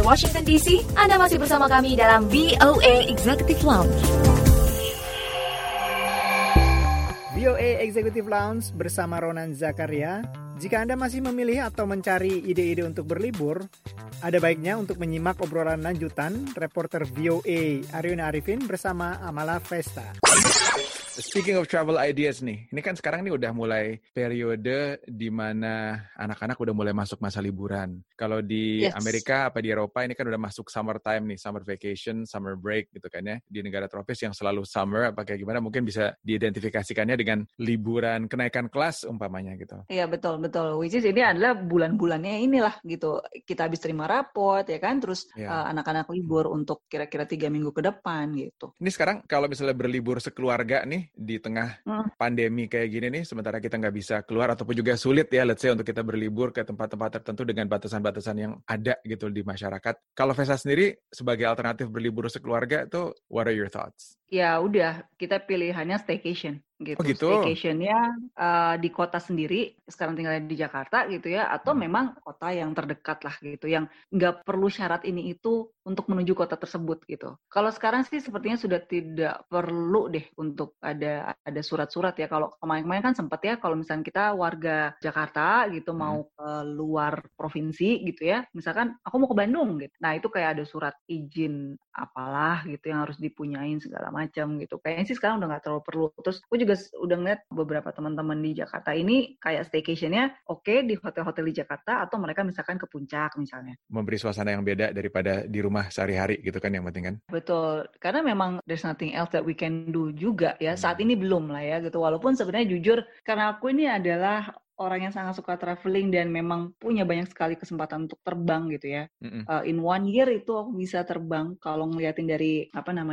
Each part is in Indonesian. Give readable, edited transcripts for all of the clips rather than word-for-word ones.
Washington DC, Anda masih bersama kami dalam VOA Executive Lounge. VOA Executive Lounge bersama Ronan Zakaria. Jika Anda masih memilih atau mencari ide-ide untuk berlibur, ada baiknya untuk menyimak obrolan lanjutan reporter VOA Aryuna Arifin bersama Amala Festa. Speaking of travel ideas nih, ini kan sekarang nih udah mulai periode di mana anak-anak udah mulai masuk masa liburan. Kalau di Amerika apa di Eropa ini kan udah masuk summer time nih, summer vacation, summer break gitu kan ya. Di negara tropis yang selalu summer apa kayak gimana mungkin bisa diidentifikasikannya dengan liburan kenaikan kelas umpamanya gitu. Iya betul. Which is ini adalah bulan-bulannya inilah gitu. Kita habis terima raport ya kan, terus anak-anak libur untuk kira-kira 3 minggu ke depan gitu. Ini sekarang kalau misalnya berlibur sekeluarga nih di tengah pandemi kayak gini nih, sementara kita nggak bisa keluar ataupun juga sulit ya, let's say untuk kita berlibur ke tempat-tempat tertentu dengan batasan-batasan yang ada gitu di masyarakat. Kalau Vesa sendiri sebagai alternatif berlibur sekeluarga tuh, what are your thoughts? Ya udah, kita pilihannya staycation gitu. Oh gitu? Staycationnya di kota sendiri, sekarang tinggalnya di Jakarta gitu ya, atau memang kota yang terdekat lah gitu, yang nggak perlu syarat ini itu untuk menuju kota tersebut gitu. Kalau sekarang sih sepertinya sudah tidak perlu deh untuk ada surat-surat ya. Kalau kemarin-kemarin kan sempat ya, kalau misalnya kita warga Jakarta gitu mau ke luar provinsi gitu ya, misalkan aku mau ke Bandung gitu. Nah itu kayak ada surat izin apalah gitu yang harus dipunyain segala macam gitu. Kayaknya sih sekarang udah nggak terlalu perlu. Terus aku juga udah ngeliat beberapa teman-teman di Jakarta ini kayak staycation-nya oke di hotel-hotel di Jakarta atau mereka misalkan ke puncak misalnya. Memberi suasana yang beda daripada di rumah sehari-hari gitu kan yang penting kan? Betul, karena memang there's nothing else that we can do juga ya. Saat ini belum lah ya gitu. Walaupun sebenarnya jujur karena aku ini adalah orang yang sangat suka traveling dan memang punya banyak sekali kesempatan untuk terbang gitu ya. In 1 year itu aku bisa terbang kalau ngeliatin dari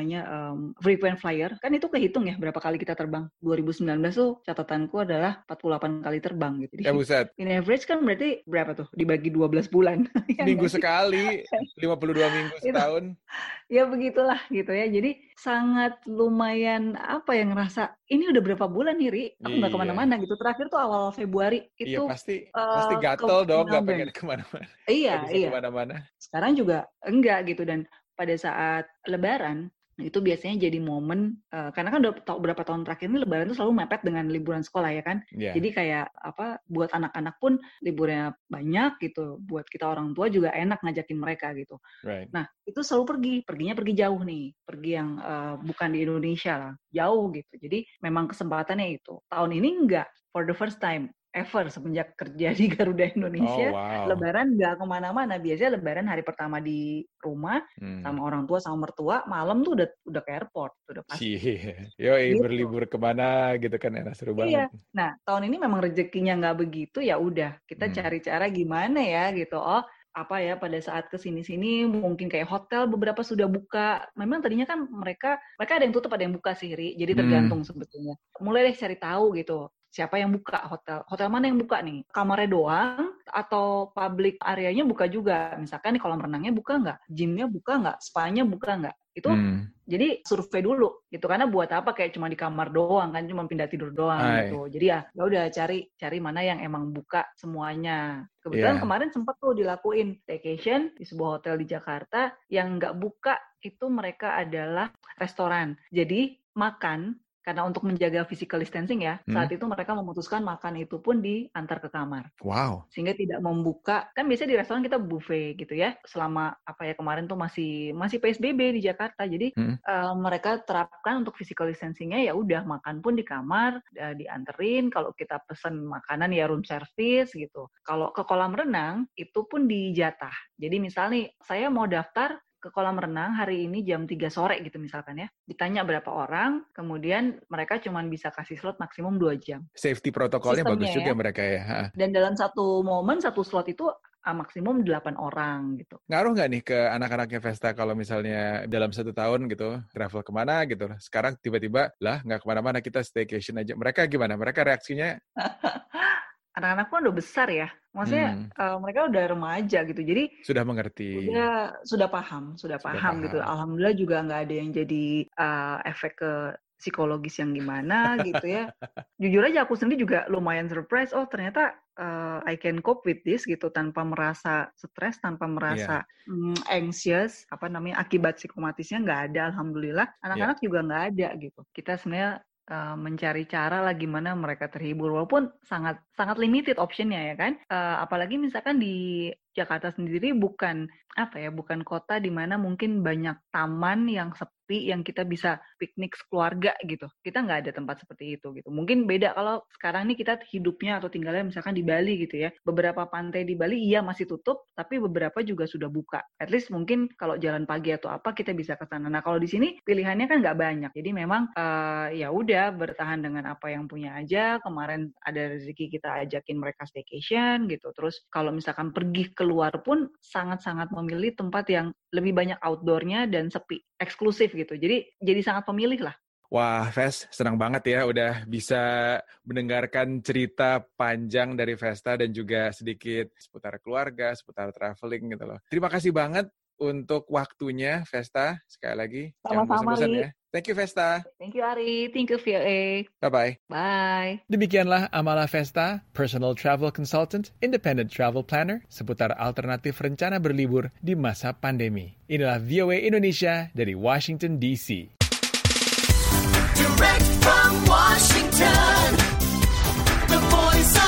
frequent flyer. Kan itu kehitung ya berapa kali kita terbang. 2019 tuh catatanku adalah 48 kali terbang gitu. Ya buset. In average kan berarti berapa tuh? Dibagi 12 bulan. Minggu sekali, 52 minggu setahun. Ya begitulah gitu ya. Jadi sangat lumayan ngerasa ini udah berapa bulan nih Ri? Aku nggak kemana-mana gitu. Terakhir tuh awal Februari itu. Iya pasti gatel dong nggak pengen kemana-mana. Iya. Kemana-mana. Sekarang juga enggak gitu, dan pada saat Lebaran itu biasanya jadi momen karena kan udah beberapa tahun terakhir ini Lebaran itu selalu mepet dengan liburan sekolah ya kan. Jadi kayak buat anak-anak pun liburnya banyak gitu, buat kita orang tua juga enak ngajakin mereka gitu. Right. Nah itu selalu pergi jauh nih, pergi yang bukan di Indonesia lah, jauh gitu. Jadi memang kesempatannya itu. Tahun ini enggak, for the first time ever semenjak kerja di Garuda Indonesia, Lebaran nggak kemana-mana. Biasanya Lebaran hari pertama di rumah sama orang tua sama mertua, malam tuh udah ke airport, udah pasti. Gitu. Berlibur kemana gitu kan, enak seru banget. Iya. Nah tahun ini memang rezekinya nggak begitu, ya udah kita cari cara gimana ya gitu. Pada saat kesini-sini mungkin kayak hotel beberapa sudah buka. Memang tadinya kan mereka ada yang tutup ada yang buka sih Ri. Jadi tergantung sebetulnya. Mulai deh cari tahu gitu. Siapa yang buka hotel mana yang buka nih, kamarnya doang atau public areanya buka juga, misalkan nih kolam renangnya buka nggak, gymnya buka nggak, spa-nya buka nggak, itu jadi survei dulu gitu, karena buat apa kayak cuma di kamar doang kan, cuma pindah tidur doang gitu. Jadi ya udah cari mana yang emang buka semuanya. Kebetulan kemarin sempat tuh dilakuin staycation di sebuah hotel di Jakarta yang nggak buka, itu mereka adalah restoran, jadi makan. Karena untuk menjaga physical distancing ya, saat itu mereka memutuskan makan itu pun diantar ke kamar. Wow. Sehingga tidak membuka, kan biasanya di restoran kita buffet gitu ya, selama kemarin tuh masih PSBB di Jakarta. Jadi mereka terapkan untuk physical distancingnya ya udah makan pun di kamar, dianterin. Kalau kita pesen makanan ya room service gitu. Kalau ke kolam renang itu pun dijatah. Jadi misalnya saya mau daftar ke kolam renang hari ini jam 3 sore gitu misalkan ya. Ditanya berapa orang, kemudian mereka cuma bisa kasih slot maksimum 2 jam. Safety protokolnya bagus juga mereka ya. Dan dalam satu momen, satu slot itu maksimum 8 orang gitu. Ngaruh nggak nih ke anak-anaknya Vesta kalau misalnya dalam 1 tahun gitu, travel kemana gitu. Sekarang tiba-tiba lah nggak kemana-mana, kita staycation aja. Mereka gimana? Mereka reaksinya? Anak-anak pun udah besar ya. Maksudnya mereka udah remaja gitu. Jadi sudah mengerti. Sudah paham gitu. Alhamdulillah juga nggak ada yang jadi efek ke psikologis yang gimana gitu ya. Jujur aja aku sendiri juga lumayan surprise, oh ternyata I can cope with this gitu tanpa merasa stres, tanpa merasa anxious, akibat psikomatisnya nggak ada, alhamdulillah. Anak-anak juga nggak ada gitu. Kita sebenarnya mencari cara lah gimana mereka terhibur, walaupun sangat limited optionnya ya kan. Apalagi misalkan di Jakarta sendiri bukan kota di mana mungkin banyak taman yang sepi yang kita bisa piknik sekeluarga gitu. Kita nggak ada tempat seperti itu gitu. Mungkin beda kalau sekarang nih kita hidupnya atau tinggalnya misalkan di Bali gitu ya. Beberapa pantai di Bali iya masih tutup, tapi beberapa juga sudah buka. At least mungkin kalau jalan pagi atau apa kita bisa ke sana. Nah kalau di sini pilihannya kan nggak banyak. Jadi memang ya udah bertahan dengan apa yang punya aja. Kemarin ada rezeki kita ajakin mereka staycation gitu. Terus kalau misalkan pergi keluar pun sangat-sangat memilih tempat yang lebih banyak outdoor-nya dan sepi, eksklusif gitu. Jadi sangat pemilih lah. Wah, Ves, senang banget ya udah bisa mendengarkan cerita panjang dari Vesta dan juga sedikit seputar keluarga, seputar traveling gitu loh. Terima kasih banget untuk waktunya, Vesta. Sekali lagi, jangan bosan-bosan ya. Thank you, Vesta. Thank you, Ari. Thank you, VOA. Bye-bye. Bye. Demikianlah Amala Vesta, personal travel consultant, independent travel planner, seputar alternatif rencana berlibur di masa pandemi. Inilah VOA Indonesia dari Washington, D.C. Direct from Washington, the voice of